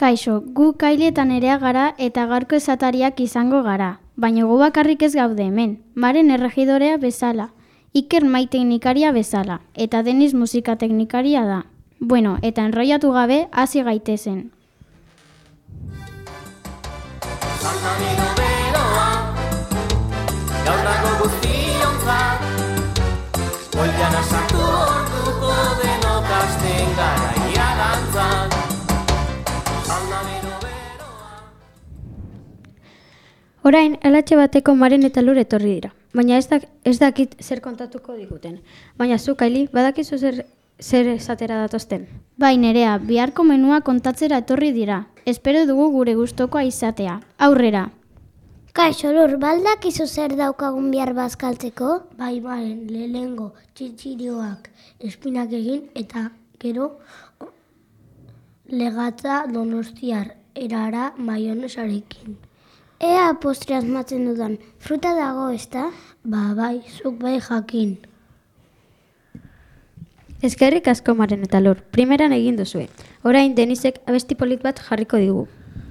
Kaixo, gu Kaile eta Nerea gara eta gaurko esatariak izango gara. Baina gu bakarrik ez gaude hemen. Maren erregidorea bezala, Iker mai teknikaria bezala, eta Denis musika teknikaria da. Bueno, eta enroiatu gabe, hasi gaitezen. Santamino beroa, gaur dago guztiontzat, Oiana sartu orduko denok hasten garaia dantzan. Santamino beroa. Orain, elatxe bateko Maren eta Lur etorri dira, baina ez dakit zer kontatuko diguten. Baina zu, Kaili, badakizu zer esatera datozten? Bai, Nerea, biharko menua kontatzera etorri dira. Espero dugu gure gustokoa izatea. Aurrera! Kaixo, Lur, baldakizu zer daukagun bihar bazkaltzeko? Bai, Maren, lehengo txitxirioak espinak egin eta gero legatza donostiar erara maionesarekin. Ea postre asmatzen dudan, fruta dago, ezta? Ba, bai, zuk bai jakin. Eskerrik asko Maren eta Lur, primeran egin duzue. Orain Denisek abesti polit bat jarriko digu.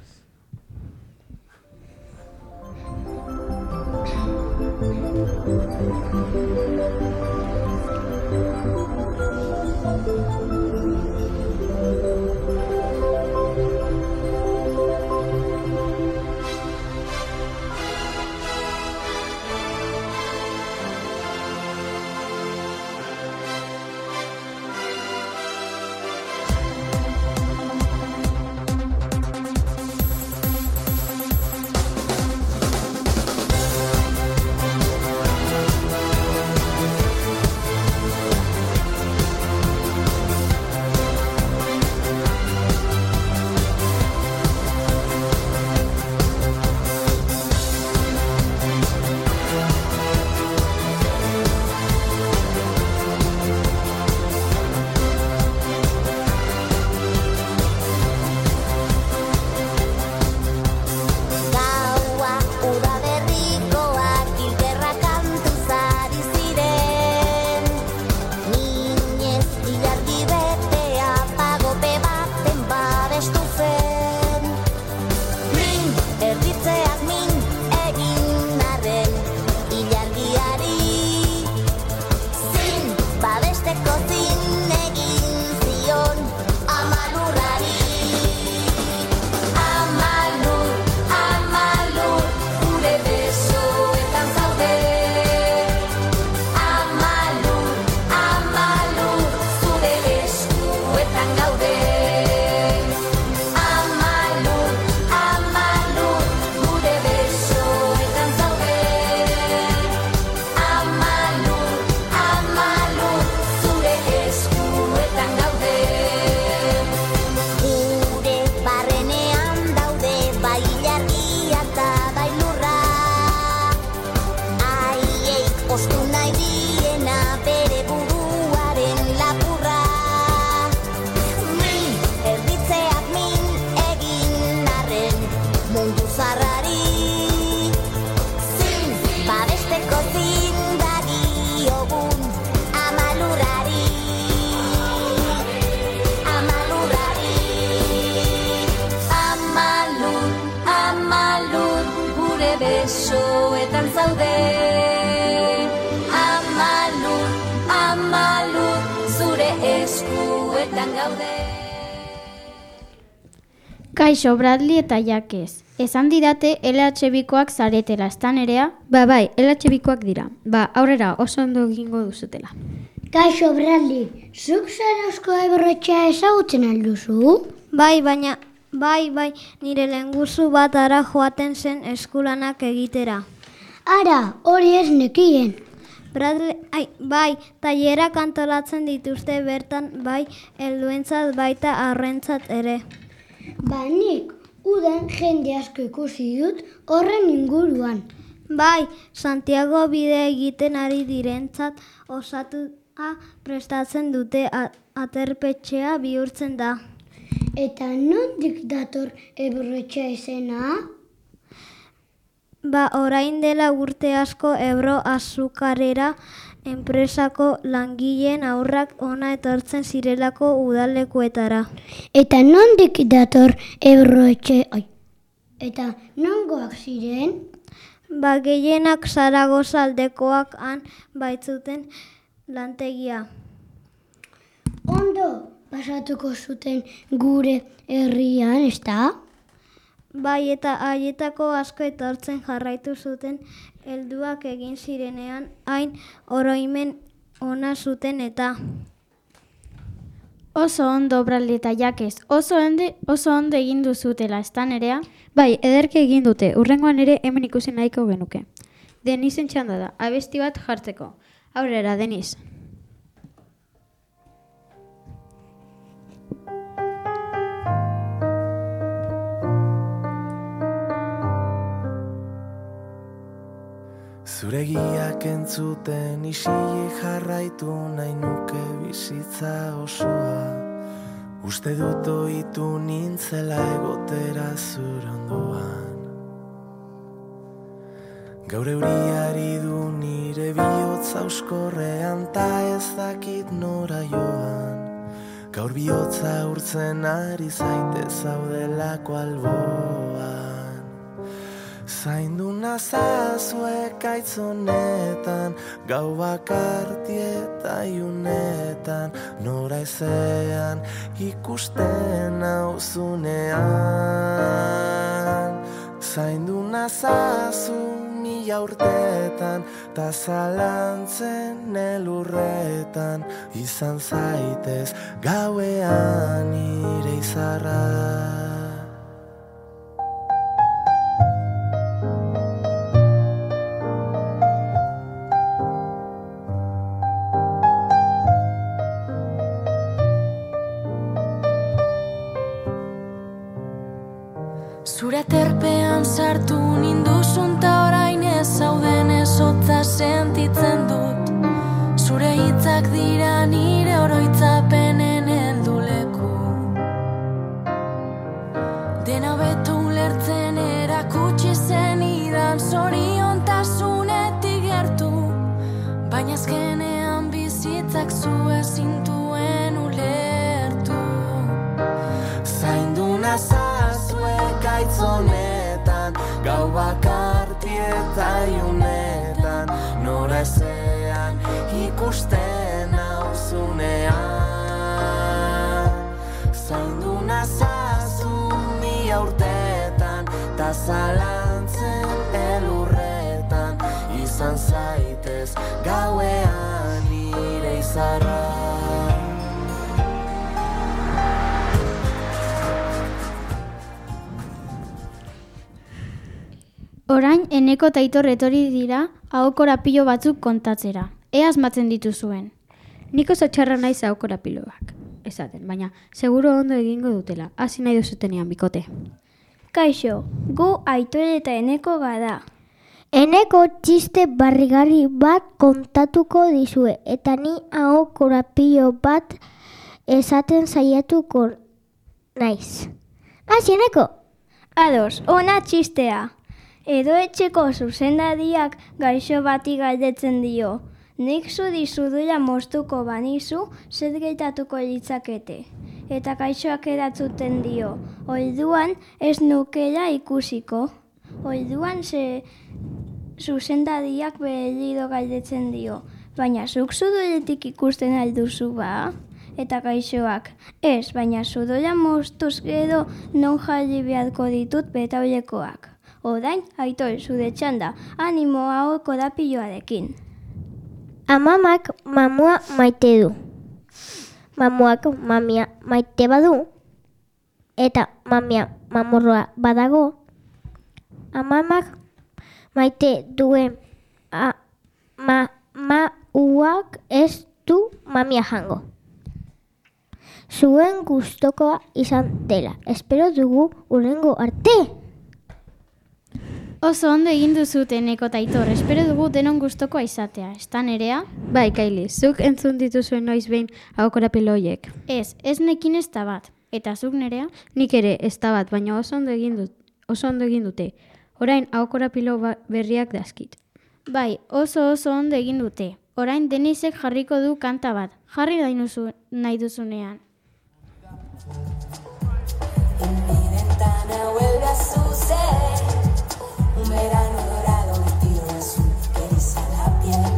Besoetan zaude, amalur, zure eskuetan gaude. Kaixo, Bradley eta Jakez. Esan didate LH-bikoak zaretela, ezta Nerea? Ba, bai, LH-bikoak dira. Ba, aurrera oso ondo egingo duzutela. Kaixo, Bradley, zuk Zarauzko Eborretxea ezagutzen alduzu? Bai, baina... Bai, nire lehenguzu bat ara joaten zen eskulanak egitera. Ara, hori ez nekien. Bai, tailerak antolatzen dituzte bertan, bai, helduentzat baita haurrentzat ere. Ba, nik udan jende asko ikusi dut horren inguruan. Bai, Santiago bide egiten ari direntzat osatua prestatzen dute aterpetxea bihurtzen da. Eta nondik dator Eborretxea izena? Ba, orain dela urte asko Ebro azukarera enpresako langileen haurrak ona etortzen zirelako udalekuetara. Eta nondik dator Ebroetxe? Eta nongoak ziren? Gehienak Zaragoza aldekoak han baitzuten lantegia. Ondo pasatuko zuten gure herrian, ezta? Bai, eta haietako asko etortzen jarraitu zuten helduak egin zirenean hain oroimen ona zuten eta. Oso ondo, Bradley eta Jakes, oso ondo egin duzutela, ezta Nerea? Bai, ederki egin dute, urrengoan ere hemen ikusi nahiko genuke. Denisen txanda da, abesti bat jartzeko. Aurrera, Denis. Zuregiak entzuten isilik jarraitu nahi nuke bizitza osoa. Uste dut ohitu nintzela egotera zure ondoan. Gaur euriari du nire bihotza euskorrean ta ez dakit nora joan. Gaur bihotza urtzen ari zaite zaudelako alboan. Zaindu nazazue kaitzonetan, gau bakarti eta iunetan, nora ezean ikusten nauzunean. Zaindu nazazu mila urtetan, ta zalantzen elurretan, izan zaitez gauean nire izarra. Zure terpean sartu ninduzun ta orain ez zauden ezotza sentitzen dut. Zure hitzak dira nire oroitzapenen helduleku. Dena beto ulertzen erakutsi zenidan zoriontasunetik gertu. Baina azkenean bizitzak zu ezintuen ulertu. Zaindu nazazue gaitzonetan, gau bakarti eta iunetan, nora ezean ikusten nauzunean. Zaindu nazazu mila urtetan, ta zalantzen elurretan, izan zaitez gauean nire izarra. Orain, Eneko eta Aitor etorri dira ahokorapilo batzuk kontatzera. Ea asmatzen dituzuen. Nik oso txarra naiz ahokorapiloak esaten, baina seguro ondo egingo dutela. Hasi nahi duzutenean bikote. Kaixo, gu Aitor eta Eneko gara. Eneko txiste barrigarri bat kontatuko dizue, eta ni ahokorapilo bat esaten saiatuko naiz. Hasi, Eneko! Ados, ona txistea. Edo etxeko zuzendariak gaixo bati galdetzen dio. Nik zuri zudula moztuko banizu, zer gertatuko litzakete. Eta gaixoak erantzuten dio. Orduan ez nukela ikusiko. Orduan zuzendariak berriro galdetzen dio. Baina zuk zuduletik ikusten alduzu ba? Eta gaixoak, ez, baina zudula moztuz gero non jarri beharko ditut betaulekoak. Orain, Aitor, zure txanda, animo ahokorapiloarekin. Amamak mamua maite du. Mamuak mamia maite badu, eta mamia mamorroa badago. Amamak maite duen mauak ez du mamia jango. Zuen gustokoa izan dela. Espero dugu hurrengo arte! Oso ondo egin duzute Eneko eta Aitor, espero dugu denon gustokoa izatea. Ezta Nerea? Bai, Kaili, zuk entzun dituzuen noiz behin ahokorapilo horiek. Ez nekin ez da bat. Eta zuk Nerea? Nik ere ez da bat, baina oso ondo egin dute. Orain ahokorapilo berriak dazkit. Bai, oso ondo egin dute. Orain Denisek jarriko du kanta bat. Jarri nahi duzunean. Mi ventana vuelve a suceder. Un verano dorado vestido de azul que eriza la piel.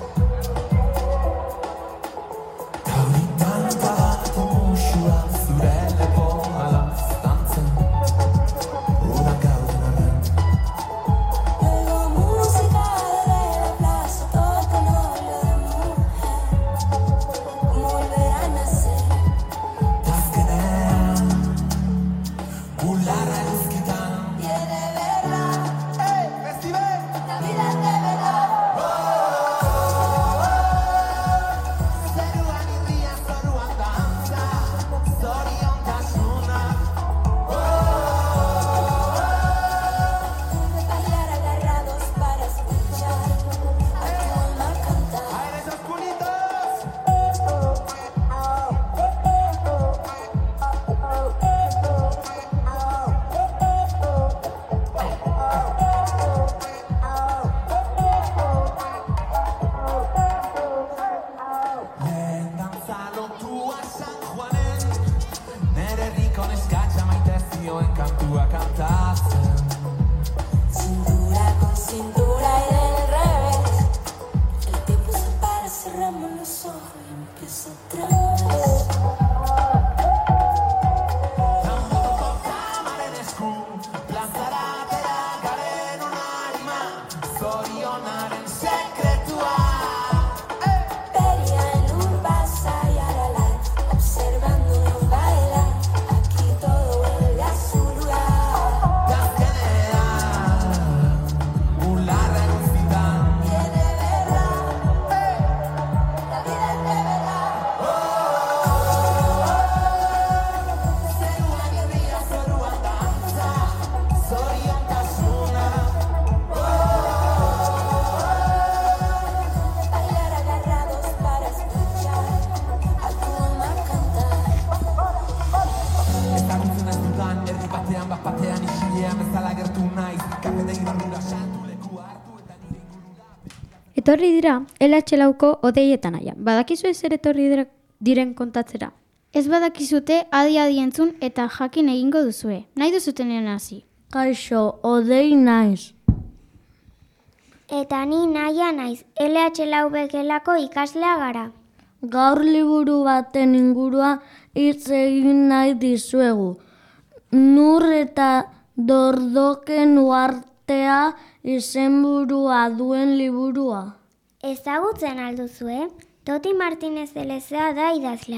Luego música desde la plaza, todo con óleo de mujer. Como volver a nacer. Quiere verla, la vida es de verdad. Bailar agarrados para escuchar a tu alma cantar. Cintura con cintura y del revés. El tiempo se para, cerramos los ojos y empieza otra vez. Feria en Urbasa y Aralá, observándonos bailar. Aquí todo vuelve a su lugar. Quiere verla, la vida es de verdad. Bailar agarrados para escuchar a tu alma cantar. Etorri dira, LH lauko odeietan aia. Badakizu zer etorri diren kontatzera? Ez badakizute adi entzun eta jakin egingo duzue. Nahi duzutenean hasi. Kaixo, odei naiz. Eta ni naia naiz, LH lau begelako ikaslea gara. Gaur liburu baten ingurua hitz egin nahi dizuegu. Nur eta Dordoken uhartea izenburua duen liburua. Ezagutzen alduzue? Toti Martinez de Lezea da idazlea,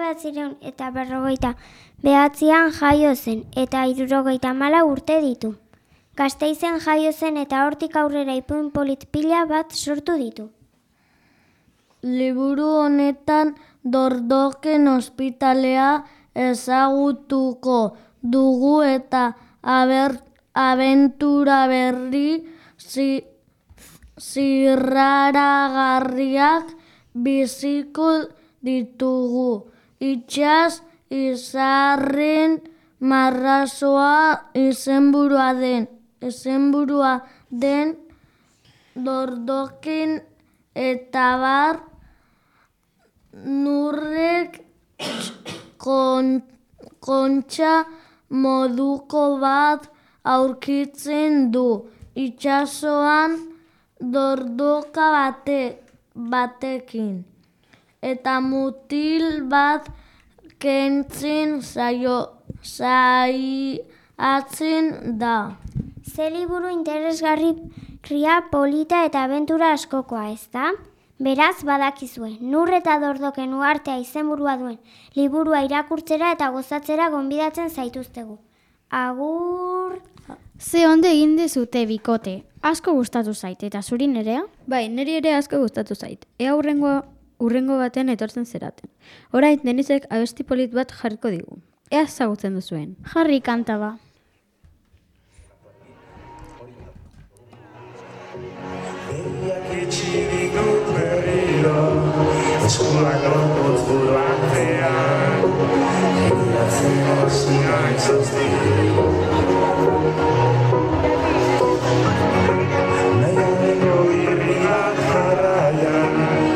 1959an jaio zen eta 74 urte ditu. Gasteizen jaio zen eta hortik aurrera ipuin polit pila bat sortu ditu. Liburu honetan Dordoken ospitalea ezagutuko dugu eta abentura berri zirraragarriak biziko ditugu. Itsas izarren marrazoa izenburua den Dordoken eta bar Nurrek kontxa moduko bat aurkitzen du itsasoan dordoka batekin eta mutil bat kentzen saiatzen da. Ze liburu interesgarria, polita eta abentura askokoa, ezta? Beraz badakizue, Nur eta Dordoken uhartea izenburua duen liburua irakurtzera eta gozatzera gonbidatzen zaituztegu. Agur! Ze onde egin dezute bikote, asko gustatu zait, eta zuri nerea? Bai, niri ere asko gustatu zait. Ea urrengo baten etortzen zeraten. Orain Denisek abesti polit bat jarriko digu. Ea ezagutzen duzuen. Jarri kanta ba. Eskuak lortuz buruartean egiratzen hozia itzoztik nahianeko irriak jarraian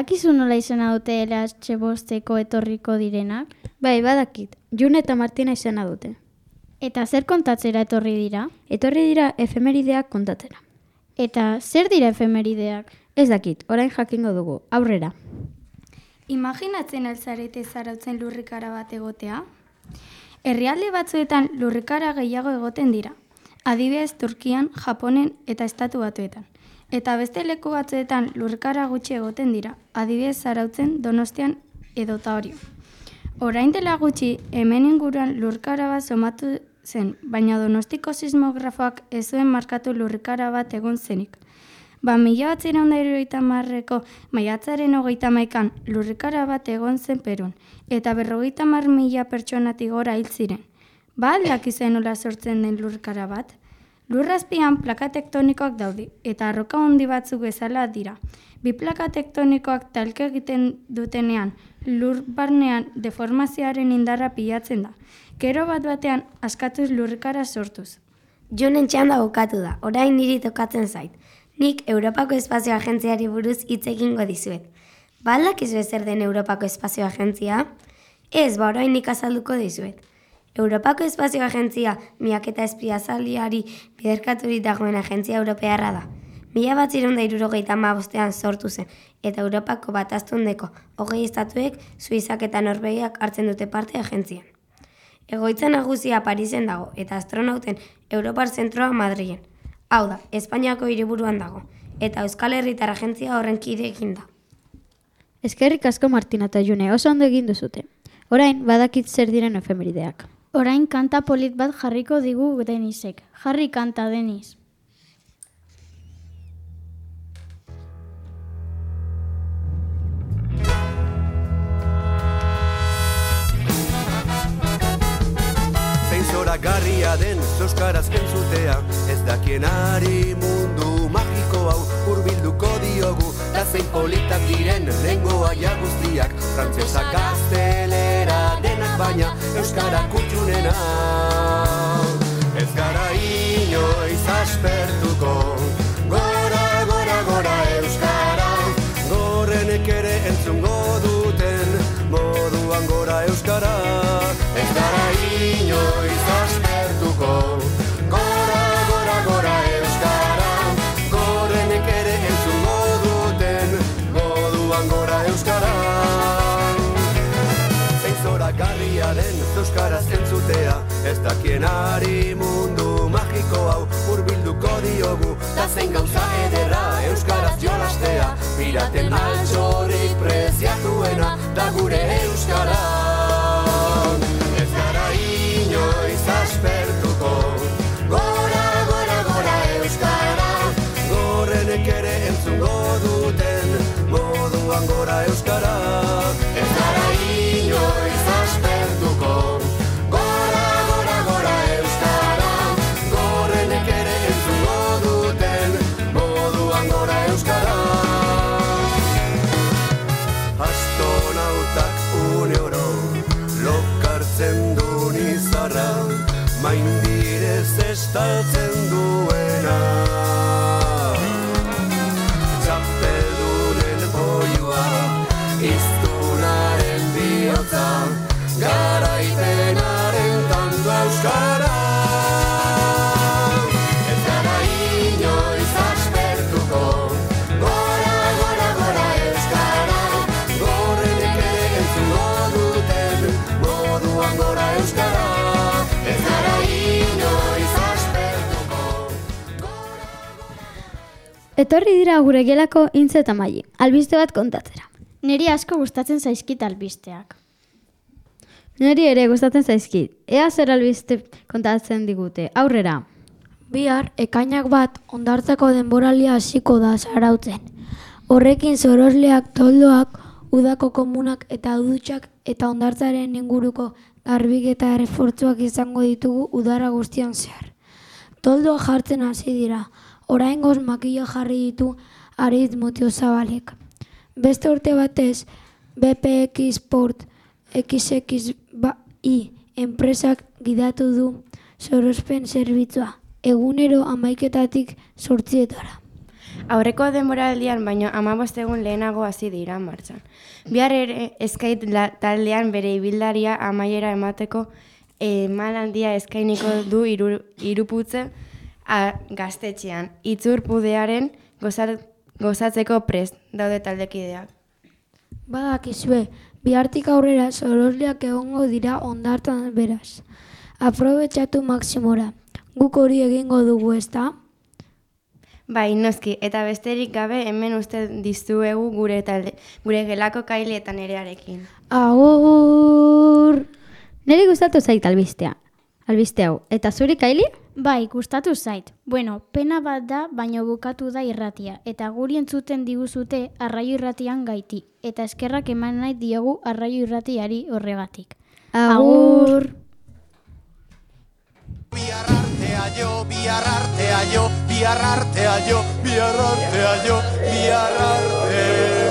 badakizu nola izena dute LH5-eko etorriko direnak? Bai, badakit. June eta Martina izena dute. Eta zer kontatzera etorri dira? Etorri dira efemerideak kontatzera. Eta zer dira efemerideak? Ez dakit, orain jakingo dugu. Aurrera. Imaginatzen alzarete zarautzen lurrikara bat egotea? Herrialde batzuetan lurrikara gehiago egoten dira. Adibidez Turkian, Japonen eta Estatu Batuetan. Eta beste leku batzuetan lurrikara gutxi egoten dira. Adibidez Zarautzen, Donostian edota Orio. Orain dela gutxi hemen inguruan lurrikara bat somatu zen, baina Donostiko sismografoak ez zuen markatu lurrikara bat egon zenik. 1970ko maiatzaren 31an lurrikara bat egon zen Perun, eta 50.000 pertsonatik gora hil ziren. Ba aldakizu nola sortzen den lurrikara bat? Lurrazpian plaka tektonikoak daude, eta arroka handi batzuk bezala dira. Bi plaka tektonikoak talka egiten dutenean, lur barnean deformazioaren indarra pilatzen da. Gero bat batean askatuz lurrikara sortuz. Jonen txanda bukatu da, orain niri tokatzen zait. Nik Europako Espazio Agentziari buruz hitz egingo dizuet. Ba aldakizu zer den Europako Espazio Agentzia? Ez, ba orain nik azalduko dizuet. Europako Espazio Agentzia miaketa espiazaliari biderkaturik dagoen agentzia europearra da. 1975ean sortu zen, eta Europako Bataztundeko 20 estatuek, Suitzak eta Norvegiak hartzen dute parte agentzian. Egoitza nagusia Parisen dago, eta astronauten Europar zentroa Madrilen. Hau da, Espainiako hiriburuan dago, eta Euskal Herritar agentzia horren kide egin da. Eskerrik asko Martina eta June, oso ondo egin duzute. Orain, badakit zer diren efemerideak. Orain kanta polit bat jarriko digu Denisek. Jarri kanta, Denis. Zoragarria den euskaraz entzutea, ez dakienari mundu magiko hau hurbilduko diogu, da zein politak diren lengoaia guztiak, frantsesa gaztelera denak baina euskara kutxunena. Ez gara inoiz aspertuko, gora, gora, gora euskara, gorrenek ere entzungo duten, moduan gora euskara. Ez gara inoiz aspertuko, gora, gora, gora euskara, gorrenek ere entzungo duten, moduan gora euskara. Zein zoragarria den euskaraz entzutea, ez dakienari mundu magiko hau hurbilduko diogu, da zein gauza ederra euskaraz jolastea, piraten altxorrik preziatuena, da gure euskara. Inoiz aspertuko, gora, gora, gora euskara, gorrenek ere entzungo duten, moduan gora euskara. Ez gara inoiz aspertuko, gora, gora, gora euskara, gorrenek ere entzungo duten, moduan gora euskara. Astronautak uneoro lokartzen du nizarra, maindirez estaltzen duena. Txapeldunen oiua, iztunaren bihotza, garaipenaren tanto euskara. Ez gara inoiz aspertuko, gora, gora, gora euskara, gorrenek ere entzungo duten, moduan gora euskara. Ez gara inoiz aspertuko, gora, gora. Etorri dira gure gelako Intze eta Maili, albiste bat kontatzera. Neri asko gustatzen zaizkit albisteak. Neri ere gustatzen zaizkit. Ea zer albiste kontatzen digute. Aurrera. Bihar, ekainak bat hondartzako denboralia hasiko da Zarautzen. Horrekin sorosleak, toldoak, udako komunak eta dutxak eta hondartzaren inguruko garbiketa errefortzuak izango ditugu udara guztian zehar. Toldoa jartzen hasi dira. Oraingoz makila jarri ditu Aritz Motiozabalek. Beste urte batez, BPX Sport XXI enpresak gidatu du sorospen zerbitzua, egunero 11:00 8:00. Aurreko denboraldian baino 15 egun lehenago hasi dira martxan. Bihar ere Skate taldean bere ibildaria amaiera emateko emanaldia eskainiko du Iruputze gaztetxean. Itzurpudearen gozatzeko prest daude taldekideak. Badakizue, bihartik aurrera sorosleak egongo dira hondartzan beraz. Aprobetxatu maksimora. Guk hori egingo dugu, ezta? Bai, noski, eta besterik gabe hemen uste dizuegu gure gelako Kaili eta Nerearekin. Agur! Neri gustatu zait albiste hau. Eta zuri, Kaili? Bai, gustatu zait. Bueno, pena bat da, baino bukatu da irratia. Eta guri entzuten diguzute Arraio Irratian gaiti. Eta eskerrak eman nahi diogu Arraio Irratiari horregatik. Agur! Bihar artea jo, bihar artea jo, bihar artea jo, bihar artea jo, bihar artea.